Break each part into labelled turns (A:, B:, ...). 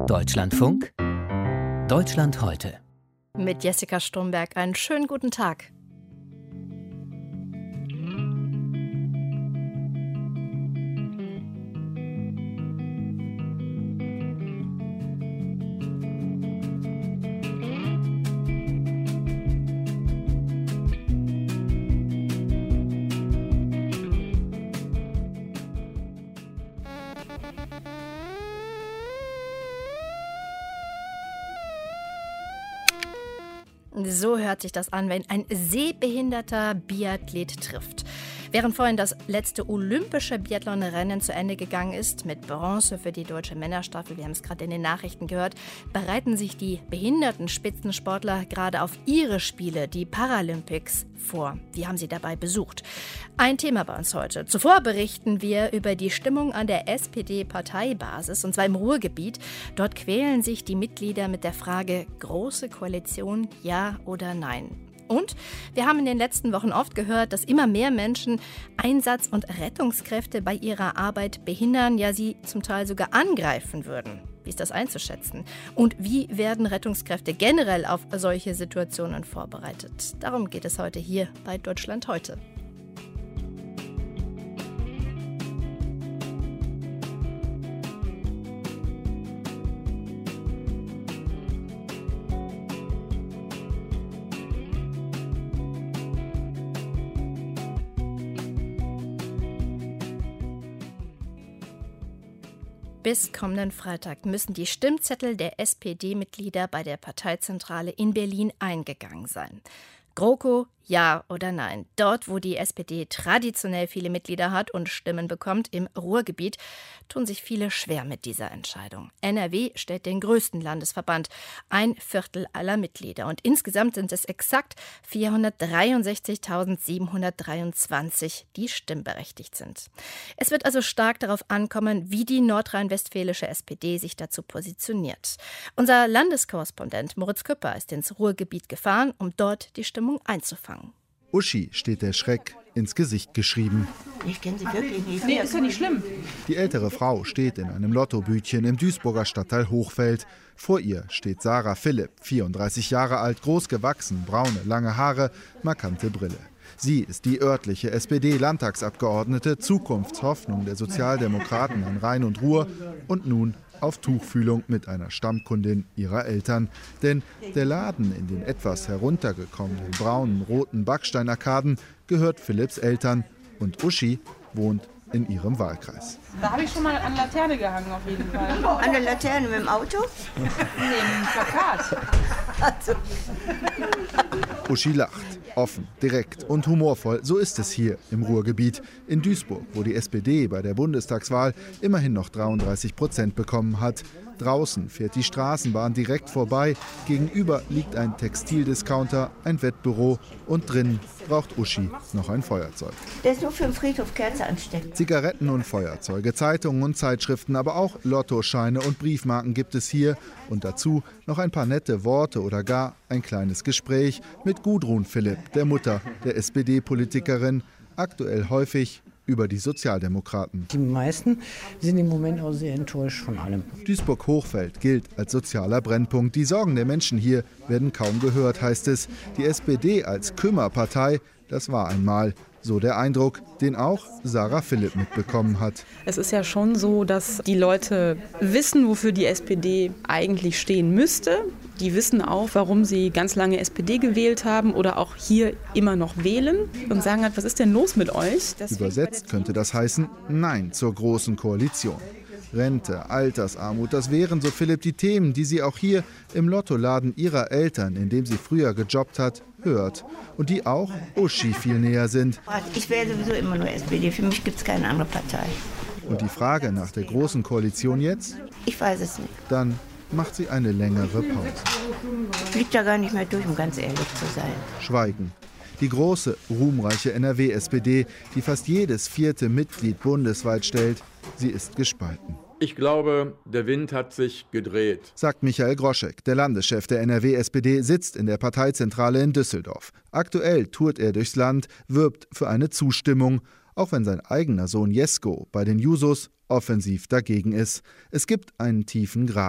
A: Deutschlandfunk, Deutschland heute.
B: Mit Jessica Stromberg einen schönen guten Tag. So hört sich das an, wenn ein sehbehinderter Biathlet trifft. Während vorhin das letzte olympische Biathlonrennen zu Ende gegangen ist, mit Bronze für die deutsche Männerstaffel, wir haben es gerade in den Nachrichten gehört, bereiten sich die behinderten Spitzensportler gerade auf ihre Spiele, die Paralympics, vor. Die haben sie dabei besucht. Ein Thema bei uns heute. Zuvor berichten wir über die Stimmung an der SPD-Parteibasis, und zwar im Ruhrgebiet. Dort quälen sich die Mitglieder mit der Frage, große Koalition, ja oder nein? Und wir haben in den letzten Wochen oft gehört, dass immer mehr Menschen Einsatz- und Rettungskräfte bei ihrer Arbeit behindern, ja sie zum Teil sogar angreifen würden. Wie ist das einzuschätzen? Und wie werden Rettungskräfte generell auf solche Situationen vorbereitet? Darum geht es heute hier bei Deutschland heute. Bis kommenden Freitag müssen die Stimmzettel der SPD-Mitglieder bei der Parteizentrale in Berlin eingegangen sein. GroKo, ja oder nein? Dort, wo die SPD traditionell viele Mitglieder hat und Stimmen bekommt, im Ruhrgebiet, tun sich viele schwer mit dieser Entscheidung. NRW stellt den größten Landesverband, 1/4 aller Mitglieder. Und insgesamt sind es exakt 463.723, die stimmberechtigt sind. Es wird also stark darauf ankommen, wie die nordrhein-westfälische SPD sich dazu positioniert. Unser Landeskorrespondent Moritz Küpper ist ins Ruhrgebiet gefahren, um dort die Stimmung einzufangen.
C: Uschi steht der Schreck ins Gesicht geschrieben.
D: Ich kenne sie wirklich nicht.
E: Nee, ist ja nicht schlimm.
C: Die ältere Frau steht in einem Lottobütchen im Duisburger Stadtteil Hochfeld. Vor ihr steht Sarah Philipp, 34 Jahre alt, groß gewachsen, braune, lange Haare, markante Brille. Sie ist die örtliche SPD-Landtagsabgeordnete, Zukunftshoffnung der Sozialdemokraten an Rhein und Ruhr und nun auf Tuchfühlung mit einer Stammkundin ihrer Eltern. Denn der Laden in den etwas heruntergekommenen braunen, roten Backsteinarkaden gehört Philipps Eltern und Uschi wohnt in ihrem Wahlkreis.
E: Da habe ich schon mal an Laterne gehangen auf jeden Fall.
D: An der Laterne mit dem Auto?
E: Nee, mit dem Plakat.
D: Also.
C: Uschi lacht. Offen, direkt und humorvoll, so ist es hier im Ruhrgebiet. In Duisburg, wo die SPD bei der Bundestagswahl immerhin noch 33% bekommen hat. Draußen fährt die Straßenbahn direkt vorbei. Gegenüber liegt ein Textildiscounter, ein Wettbüro und drin braucht Uschi noch ein Feuerzeug.
D: Der ist nur für den Friedhof Kerze anstecken.
C: Zigaretten und Feuerzeuge, Zeitungen und Zeitschriften, aber auch Lottoscheine und Briefmarken gibt es hier. Und dazu noch ein paar nette Worte oder gar ein kleines Gespräch mit Gudrun Philipp, der Mutter der SPD-Politikerin, aktuell häufig über die Sozialdemokraten.
F: Die meisten sind im Moment auch sehr enttäuscht von allem.
C: Duisburg-Hochfeld gilt als sozialer Brennpunkt. Die Sorgen der Menschen hier werden kaum gehört, heißt es. Die SPD als Kümmerpartei, das war einmal. So der Eindruck, den auch Sarah Philipp mitbekommen hat.
G: Es ist ja schon so, dass die Leute wissen, wofür die SPD eigentlich stehen müsste. Die wissen auch, warum sie ganz lange SPD gewählt haben oder auch hier immer noch wählen und sagen halt, was ist denn los mit euch?
C: Übersetzt könnte das heißen, Nein zur großen Koalition. Rente, Altersarmut, das wären, so Philipp, die Themen, die sie auch hier im Lottoladen ihrer Eltern, in dem sie früher gejobbt hat, hört. Und die auch Uschi viel näher sind.
D: Ich wähle sowieso immer nur SPD. Für mich gibt es keine andere Partei.
C: Und die Frage nach der großen Koalition jetzt?
D: Ich weiß es nicht.
C: Dann macht sie eine längere Pause.
D: Fliegt da gar nicht mehr durch, um ganz ehrlich zu sein.
C: Schweigen. Die große, ruhmreiche NRW-SPD, die fast jedes 4. Mitglied bundesweit stellt, sie ist gespalten.
H: Ich glaube, der Wind hat sich gedreht,
C: sagt Michael Groschek. Der Landeschef der NRW-SPD sitzt in der Parteizentrale in Düsseldorf. Aktuell tourt er durchs Land, wirbt für eine Zustimmung, auch wenn sein eigener Sohn Jesko bei den Jusos offensiv dagegen ist. Es gibt einen tiefen Graben.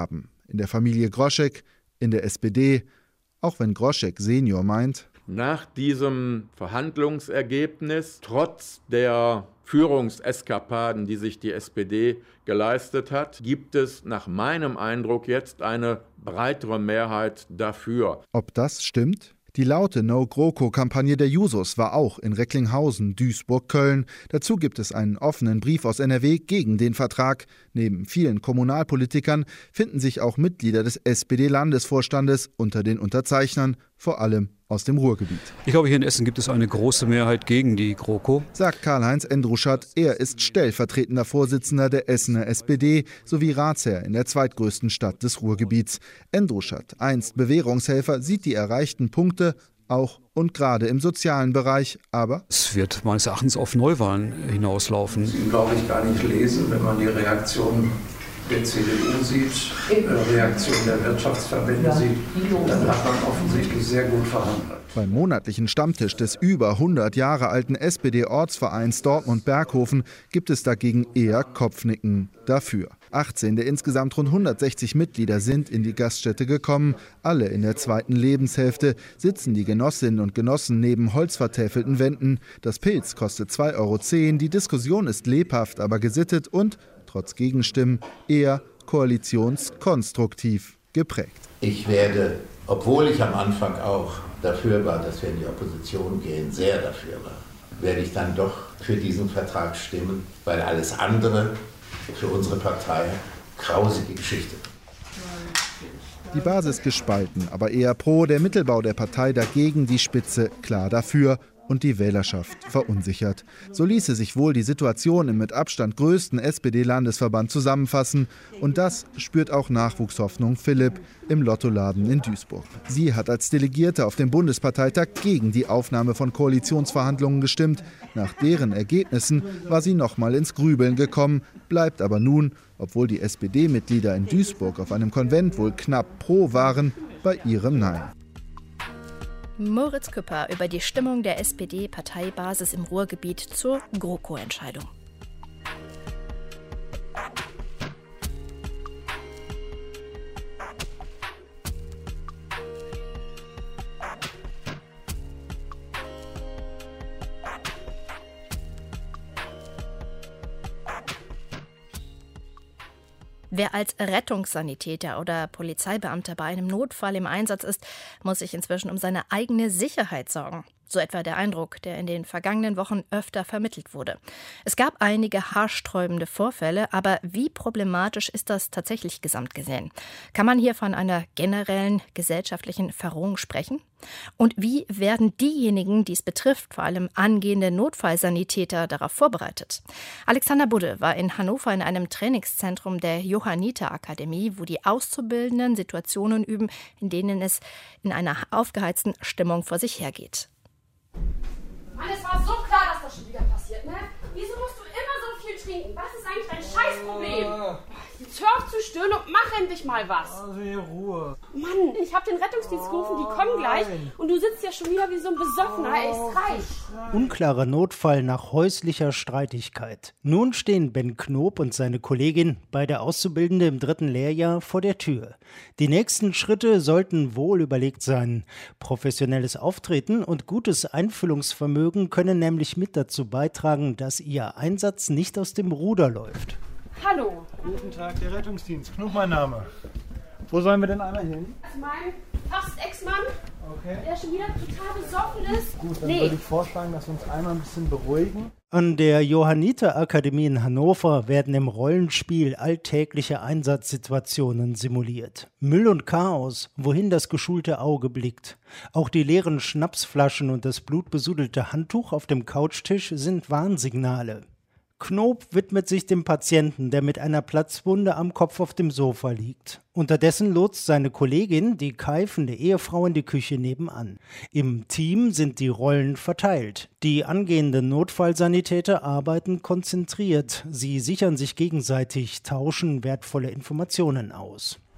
C: in der Familie Groschek, in der SPD, auch wenn Groschek Senior meint:
H: Nach diesem Verhandlungsergebnis, trotz der Führungseskapaden, die sich die SPD geleistet hat, gibt es nach meinem Eindruck jetzt eine breitere Mehrheit dafür.
C: Ob das stimmt? Die laute No-GroKo-Kampagne der Jusos war auch in Recklinghausen, Duisburg, Köln. Dazu gibt es einen offenen Brief aus NRW gegen den Vertrag. Neben vielen Kommunalpolitikern finden sich auch Mitglieder des SPD-Landesvorstandes unter den Unterzeichnern, vor allem aus dem Ruhrgebiet.
I: Ich glaube, hier in Essen gibt es eine große Mehrheit gegen die GroKo,
C: sagt Karl-Heinz Endruschat. Er ist stellvertretender Vorsitzender der Essener SPD sowie Ratsherr in der zweitgrößten Stadt des Ruhrgebiets. Endruschat, einst Bewährungshelfer, sieht die erreichten Punkte auch und gerade im sozialen Bereich, aber
I: es wird meines Erachtens auf Neuwahlen hinauslaufen.
J: Das kann, glaube ich, gar nicht lesen, wenn man die Reaktion der CDU sieht, Reaktion der Wirtschaftsverbände sieht, dann hat man offensichtlich sehr gut verhandelt.
C: Beim monatlichen Stammtisch des über 100 Jahre alten SPD-Ortsvereins Dortmund-Berghofen gibt es dagegen eher Kopfnicken dafür. 18 der insgesamt rund 160 Mitglieder sind in die Gaststätte gekommen. Alle in der zweiten Lebenshälfte sitzen die Genossinnen und Genossen neben holzvertäfelten Wänden. Das Pilz kostet 2,10 €. Die Diskussion ist lebhaft, aber gesittet und trotz Gegenstimmen eher koalitionskonstruktiv geprägt.
K: Ich werde, obwohl ich am Anfang auch dafür war, dass wir in die Opposition gehen, sehr dafür war, werde ich dann doch für diesen Vertrag stimmen, weil alles andere für unsere Partei grausige Geschichte.
C: Die Basis gespalten, aber eher pro, der Mittelbau der Partei dagegen, die Spitze klar dafür und die Wählerschaft verunsichert. So ließe sich wohl die Situation im mit Abstand größten SPD-Landesverband zusammenfassen. Und das spürt auch Nachwuchshoffnung Philipp im Lottoladen in Duisburg. Sie hat als Delegierte auf dem Bundesparteitag gegen die Aufnahme von Koalitionsverhandlungen gestimmt. Nach deren Ergebnissen war sie nochmal ins Grübeln gekommen, bleibt aber nun, obwohl die SPD-Mitglieder in Duisburg auf einem Konvent wohl knapp pro waren, bei ihrem Nein.
B: Moritz Küpper über die Stimmung der SPD-Parteibasis im Ruhrgebiet zur GroKo-Entscheidung. Wer als Rettungssanitäter oder Polizeibeamter bei einem Notfall im Einsatz ist, muss sich inzwischen um seine eigene Sicherheit sorgen. So etwa der Eindruck, der in den vergangenen Wochen öfter vermittelt wurde. Es gab einige haarsträubende Vorfälle, aber wie problematisch ist das tatsächlich gesamt gesehen? Kann man hier von einer generellen gesellschaftlichen Verrohung sprechen? Und wie werden diejenigen, die es betrifft, vor allem angehende Notfallsanitäter, darauf vorbereitet? Alexander Budde war in Hannover in einem Trainingszentrum der Johanniter-Akademie, wo die Auszubildenden Situationen üben, in denen es in einer aufgeheizten Stimmung vor sich hergeht.
L: Mann, es war so klar, dass das schon wieder passiert, ne? Wieso musst du immer so viel trinken? Was ist eigentlich dein Scheißproblem? Jetzt hör auf zu stöhnen und mach endlich mal was.
M: Also hier Ruhe.
L: Mann, ich hab den Rettungsdienst gerufen, die kommen gleich. Und du sitzt ja schon wieder wie so ein Besoffener, ey, ist reich.
N: Unklarer Notfall nach häuslicher Streitigkeit. Nun stehen Ben Knob und seine Kollegin, beide Auszubildende im 3. Lehrjahr, vor der Tür. Die nächsten Schritte sollten wohl überlegt sein. Professionelles Auftreten und gutes Einfühlungsvermögen können nämlich mit dazu beitragen, dass ihr Einsatz nicht aus dem Ruder läuft.
L: Hallo.
M: Guten Tag, der Rettungsdienst. Knob mein Name. Wo sollen wir denn einmal hin?
L: Mein fast Ex-Mann,
M: okay,
L: der schon wieder total besoffen ist.
M: Gut, dann würde ich vorschlagen, dass wir uns einmal ein bisschen beruhigen.
N: An der Johanniter-Akademie in Hannover werden im Rollenspiel alltägliche Einsatzsituationen simuliert. Müll und Chaos, wohin das geschulte Auge blickt. Auch die leeren Schnapsflaschen und das blutbesudelte Handtuch auf dem Couchtisch sind Warnsignale. Knob widmet sich dem Patienten, der mit einer Platzwunde am Kopf auf dem Sofa liegt. Unterdessen lotst seine Kollegin, die keifende Ehefrau, in die Küche nebenan. Im Team sind die Rollen verteilt. Die angehenden Notfallsanitäter arbeiten konzentriert. Sie sichern sich gegenseitig, tauschen wertvolle Informationen aus.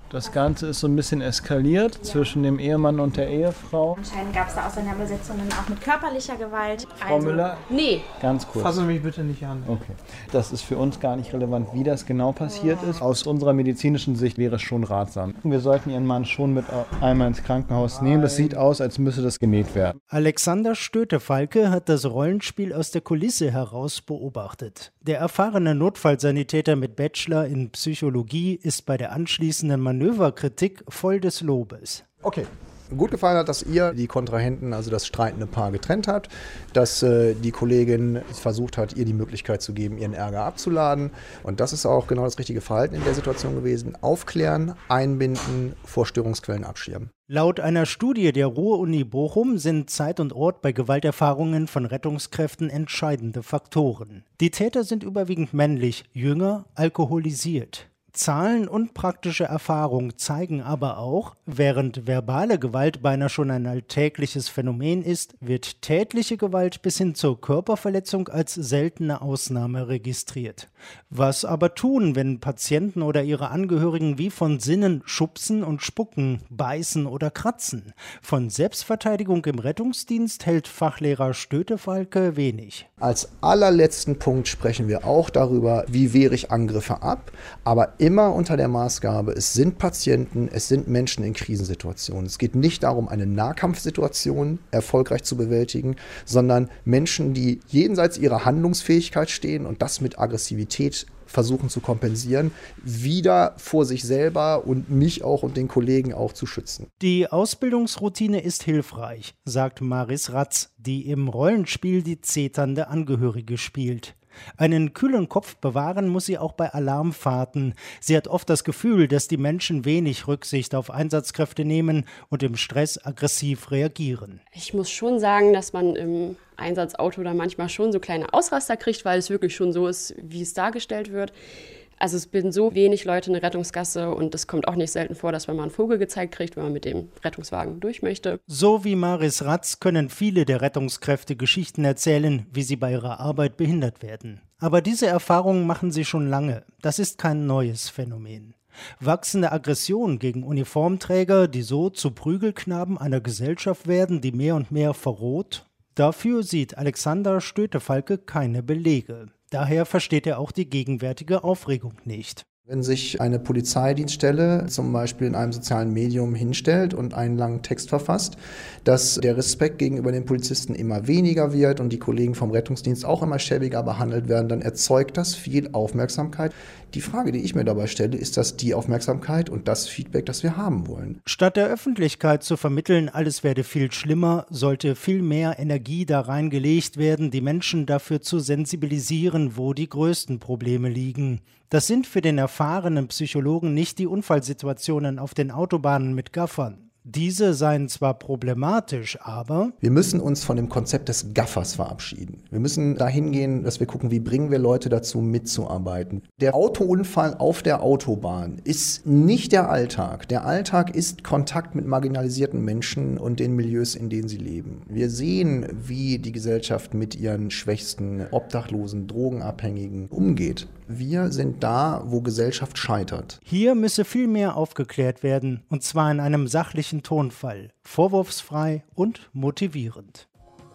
M: Das Ganze ist so ein bisschen eskaliert zwischen dem Ehemann und der Ehefrau.
O: Anscheinend gab es da Auseinandersetzungen auch mit körperlicher Gewalt.
M: Frau Müller?
O: Nee.
M: Ganz kurz.
P: Fassen Sie mich bitte nicht an.
M: Okay. Das ist für uns gar nicht relevant, wie das genau passiert ist. Aus unserer medizinischen Sicht wäre es schon ratsam. Wir sollten Ihren Mann schon mit einmal ins Krankenhaus nehmen. Das sieht aus, als müsse das genäht werden.
N: Alexander Stötefalke hat das Rollenspiel aus der Kulisse heraus beobachtet. Der erfahrene Notfallsanitäter mit Bachelor in Psychologie ist bei der anschließenden Manöverkritik voll des Lobes.
Q: Okay. Gut gefallen hat, dass ihr die Kontrahenten, also das streitende Paar, getrennt habt, dass die Kollegin versucht hat, ihr die Möglichkeit zu geben, ihren Ärger abzuladen. Und das ist auch genau das richtige Verhalten in der Situation gewesen. Aufklären, einbinden, vor Störungsquellen abschirmen.
N: Laut einer Studie der Ruhr-Uni Bochum sind Zeit und Ort bei Gewalterfahrungen von Rettungskräften entscheidende Faktoren. Die Täter sind überwiegend männlich, jünger, alkoholisiert. Zahlen und praktische Erfahrung zeigen aber auch, während verbale Gewalt beinahe schon ein alltägliches Phänomen ist, wird tätliche Gewalt bis hin zur Körperverletzung als seltene Ausnahme registriert. Was aber tun, wenn Patienten oder ihre Angehörigen wie von Sinnen schubsen und spucken, beißen oder kratzen? Von Selbstverteidigung im Rettungsdienst hält Fachlehrer Stötefalke wenig.
Q: Als allerletzten Punkt sprechen wir auch darüber, wie wehre ich Angriffe ab, aber immer unter der Maßgabe, es sind Patienten, es sind Menschen in Krisensituationen. Es geht nicht darum, eine Nahkampfsituation erfolgreich zu bewältigen, sondern Menschen, die jenseits ihrer Handlungsfähigkeit stehen und das mit Aggressivität versuchen zu kompensieren, wieder vor sich selber und mich auch und den Kollegen auch zu schützen.
N: Die Ausbildungsroutine ist hilfreich, sagt Maris Ratz, die im Rollenspiel die zeternde Angehörige spielt. Einen kühlen Kopf bewahren muss sie auch bei Alarmfahrten. Sie hat oft das Gefühl, dass die Menschen wenig Rücksicht auf Einsatzkräfte nehmen und im Stress aggressiv reagieren.
R: Ich muss schon sagen, dass man im Einsatzauto da manchmal schon so kleine Ausraster kriegt, weil es wirklich schon so ist, wie es dargestellt wird. Also es sind so wenig Leute in der Rettungsgasse und es kommt auch nicht selten vor, dass man mal einen Vogel gezeigt kriegt, wenn man mit dem Rettungswagen durch möchte.
N: So wie Maris Ratz können viele der Rettungskräfte Geschichten erzählen, wie sie bei ihrer Arbeit behindert werden. Aber diese Erfahrungen machen sie schon lange. Das ist kein neues Phänomen. Wachsende Aggression gegen Uniformträger, die so zu Prügelknaben einer Gesellschaft werden, die mehr und mehr verroht? Dafür sieht Alexander Stötefalke keine Belege. Daher versteht er auch die gegenwärtige Aufregung nicht.
Q: Wenn sich eine Polizeidienststelle zum Beispiel in einem sozialen Medium hinstellt und einen langen Text verfasst, dass der Respekt gegenüber den Polizisten immer weniger wird und die Kollegen vom Rettungsdienst auch immer schäbiger behandelt werden, dann erzeugt das viel Aufmerksamkeit. Die Frage, die ich mir dabei stelle, ist das die Aufmerksamkeit und das Feedback, das wir haben wollen?
N: Statt der Öffentlichkeit zu vermitteln, alles werde viel schlimmer, sollte viel mehr Energie da reingelegt werden, die Menschen dafür zu sensibilisieren, wo die größten Probleme liegen. Das sind für den erfahrenen Psychologen nicht die Unfallsituationen auf den Autobahnen mit Gaffern. Diese seien zwar problematisch, aber
Q: wir müssen uns von dem Konzept des Gaffers verabschieden. Wir müssen dahin gehen, dass wir gucken, wie bringen wir Leute dazu, mitzuarbeiten. Der Autounfall auf der Autobahn ist nicht der Alltag. Der Alltag ist Kontakt mit marginalisierten Menschen und den Milieus, in denen sie leben. Wir sehen, wie die Gesellschaft mit ihren Schwächsten, Obdachlosen, Drogenabhängigen umgeht. Wir sind da, wo Gesellschaft scheitert.
N: Hier müsse viel mehr aufgeklärt werden, und zwar in einem sachlichen Tonfall, vorwurfsfrei und motivierend.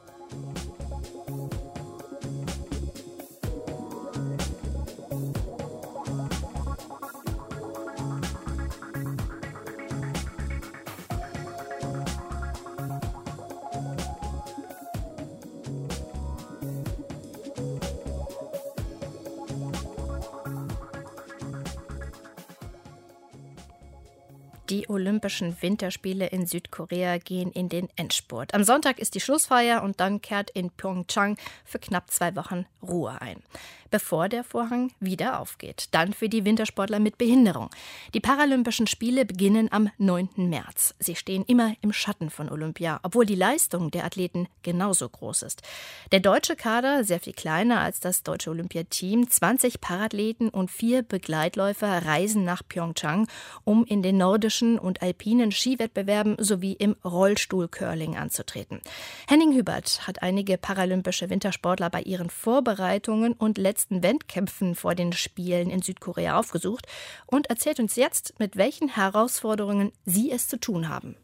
B: Die Olympischen Winterspiele in Südkorea gehen in den Endspurt. Am Sonntag ist die Schlussfeier und dann kehrt in Pyeongchang für knapp 2 Wochen Ruhe ein, bevor der Vorhang wieder aufgeht. Dann für die Wintersportler mit Behinderung. Die Paralympischen Spiele beginnen am 9. März. Sie stehen immer im Schatten von Olympia, obwohl die Leistung der Athleten genauso groß ist. Der deutsche Kader, sehr viel kleiner als das deutsche Olympiateam, 20 Parathleten und 4 Begleitläufer reisen nach Pyeongchang, um in den nordischen olympischen und alpinen Skiwettbewerben sowie im Rollstuhl-Curling anzutreten. Henning Hubert hat einige paralympische Wintersportler bei ihren Vorbereitungen und letzten Wettkämpfen vor den Spielen in Südkorea aufgesucht und erzählt uns jetzt, mit welchen Herausforderungen sie es zu tun haben.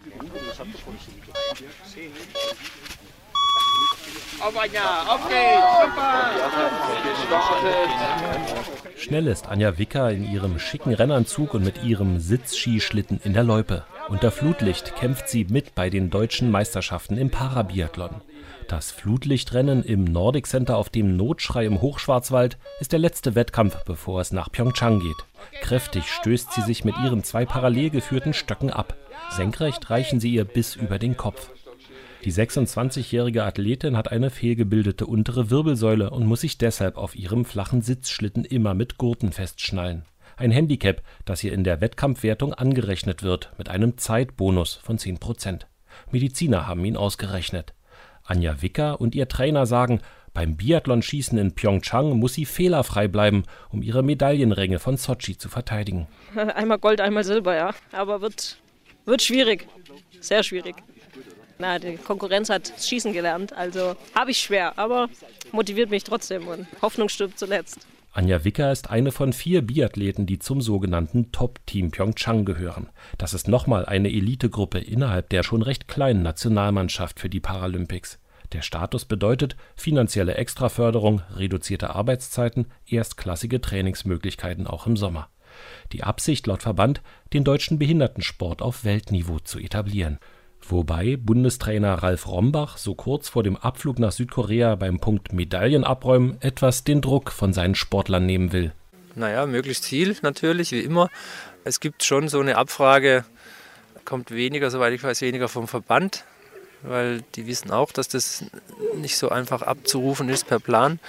P: Schnell ist Anja Wicker in ihrem schicken Rennanzug und mit ihrem Sitzskischlitten in der Loipe. Unter Flutlicht kämpft sie mit bei den deutschen Meisterschaften im Parabiathlon. Das Flutlichtrennen im Nordic Center auf dem Notschrei im Hochschwarzwald ist der letzte Wettkampf, bevor es nach Pyeongchang geht. Kräftig stößt sie sich mit ihren 2 parallel geführten Stöcken ab. Senkrecht reichen sie ihr bis über den Kopf. Die 26-jährige Athletin hat eine fehlgebildete untere Wirbelsäule und muss sich deshalb auf ihrem flachen Sitzschlitten immer mit Gurten festschnallen. Ein Handicap, das ihr in der Wettkampfwertung angerechnet wird, mit einem Zeitbonus von 10%. Mediziner haben ihn ausgerechnet. Anja Wicker und ihr Trainer sagen, beim Biathlonschießen in Pyeongchang muss sie fehlerfrei bleiben, um ihre Medaillenränge von Sotschi zu verteidigen.
S: Einmal Gold, einmal Silber, ja. Aber wird schwierig. Sehr schwierig. Die Konkurrenz hat Schießen gelernt, also habe ich schwer, aber motiviert mich trotzdem und Hoffnung stirbt zuletzt.
P: Anja Wicker ist eine von 4 Biathleten, die zum sogenannten Top-Team Pyeongchang gehören. Das ist nochmal eine Elitegruppe innerhalb der schon recht kleinen Nationalmannschaft für die Paralympics. Der Status bedeutet finanzielle Extraförderung, reduzierte Arbeitszeiten, erstklassige Trainingsmöglichkeiten auch im Sommer. Die Absicht laut Verband, den deutschen Behindertensport auf Weltniveau zu etablieren. Wobei Bundestrainer Ralf Rombach so kurz vor dem Abflug nach Südkorea beim Punkt Medaillen abräumen etwas den Druck von seinen Sportlern nehmen will.
T: Möglichst viel natürlich, wie immer. Es gibt schon so eine Abfrage, kommt weniger, soweit ich weiß, weniger vom Verband, weil die wissen auch, dass das nicht so einfach abzurufen ist per Plan.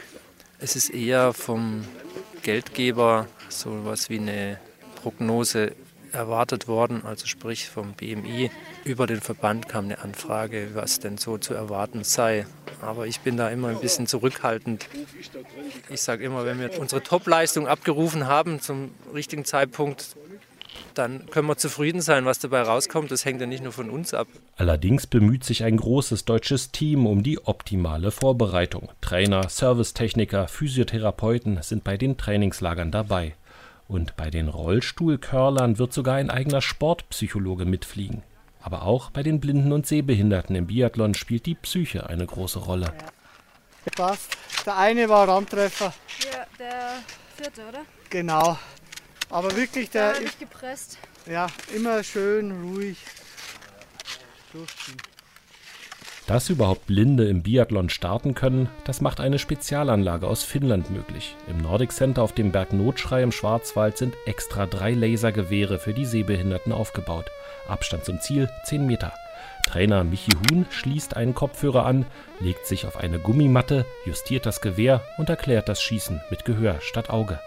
T: Es ist eher vom Geldgeber so was wie eine Prognose erwartet worden, also sprich vom BMI. Über den Verband kam eine Anfrage, was denn so zu erwarten sei. Aber ich bin da immer ein bisschen zurückhaltend. Ich sage immer, wenn wir unsere Topleistung abgerufen haben zum richtigen Zeitpunkt, dann können wir zufrieden sein, was dabei rauskommt. Das hängt ja nicht nur von uns ab.
P: Allerdings bemüht sich ein großes deutsches Team um die optimale Vorbereitung. Trainer, Servicetechniker, Physiotherapeuten sind bei den Trainingslagern dabei. Und bei den Rollstuhl-Curlern wird sogar ein eigener Sportpsychologe mitfliegen. Aber auch bei den Blinden und Sehbehinderten im Biathlon spielt die Psyche eine große Rolle.
U: Passt. Der eine war Rammtreffer.
V: Ja, der 4., oder?
U: Genau. Aber wirklich der...
V: Da nicht gepresst.
U: Ja, immer schön, ruhig durchziehen.
P: Dass überhaupt Blinde im Biathlon starten können, das macht eine Spezialanlage aus Finnland möglich. Im Nordic Center auf dem Berg Notschrei im Schwarzwald sind extra 3 Lasergewehre für die Sehbehinderten aufgebaut. Abstand zum Ziel 10 Meter. Trainer Michi Huhn schließt einen Kopfhörer an, legt sich auf eine Gummimatte, justiert das Gewehr und erklärt das Schießen mit Gehör statt Auge.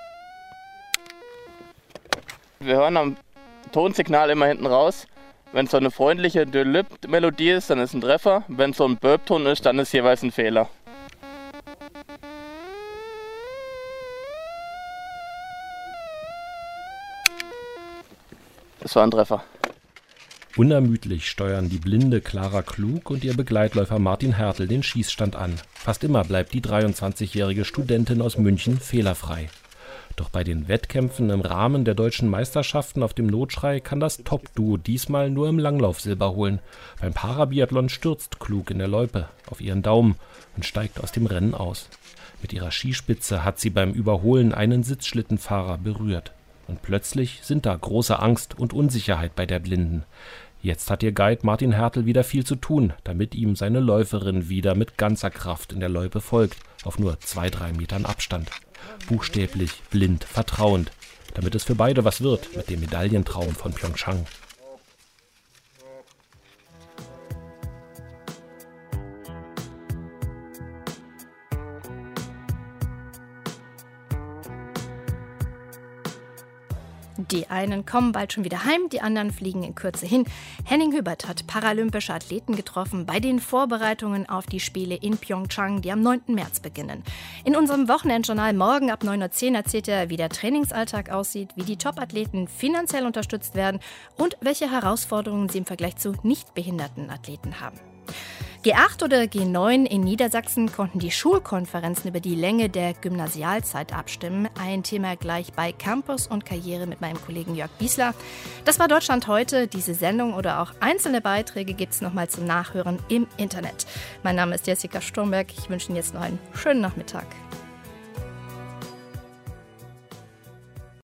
W: Wir hören am Tonsignal immer hinten raus. Wenn es so eine freundliche Melodie ist, dann ist ein Treffer. Wenn es so ein Burp-Ton ist, dann ist jeweils ein Fehler. Das war ein Treffer.
P: Unermüdlich steuern die blinde Clara Klug und ihr Begleitläufer Martin Hertel den Schießstand an. Fast immer bleibt die 23-jährige Studentin aus München fehlerfrei. Doch bei den Wettkämpfen im Rahmen der deutschen Meisterschaften auf dem Notschrei kann das Top-Duo diesmal nur im Langlauf Silber holen. Beim Parabiathlon stürzt Klug in der Loipe auf ihren Daumen und steigt aus dem Rennen aus. Mit ihrer Skispitze hat sie beim Überholen einen Sitzschlittenfahrer berührt. Und plötzlich sind da große Angst und Unsicherheit bei der Blinden. Jetzt hat ihr Guide Martin Hertel wieder viel zu tun, damit ihm seine Läuferin wieder mit ganzer Kraft in der Loipe folgt, auf nur 2-3 Metern Abstand. Buchstäblich, blind, vertrauend, damit es für beide was wird mit dem Medaillentraum von Pyeongchang.
B: Die einen kommen bald schon wieder heim, die anderen fliegen in Kürze hin. Henning Hübert hat paralympische Athleten getroffen bei den Vorbereitungen auf die Spiele in Pyeongchang, die am 9. März beginnen. In unserem Wochenendjournal morgen ab 9.10 Uhr erzählt er, wie der Trainingsalltag aussieht, wie die Top-Athleten finanziell unterstützt werden und welche Herausforderungen sie im Vergleich zu nicht behinderten Athleten haben. G8 oder G9 in Niedersachsen konnten die Schulkonferenzen über die Länge der Gymnasialzeit abstimmen. Ein Thema gleich bei Campus und Karriere mit meinem Kollegen Jörg Biesler. Das war Deutschland heute. Diese Sendung oder auch einzelne Beiträge gibt es nochmal zum Nachhören im Internet. Mein Name ist Jessica Sturmberg. Ich wünsche Ihnen jetzt noch einen schönen Nachmittag.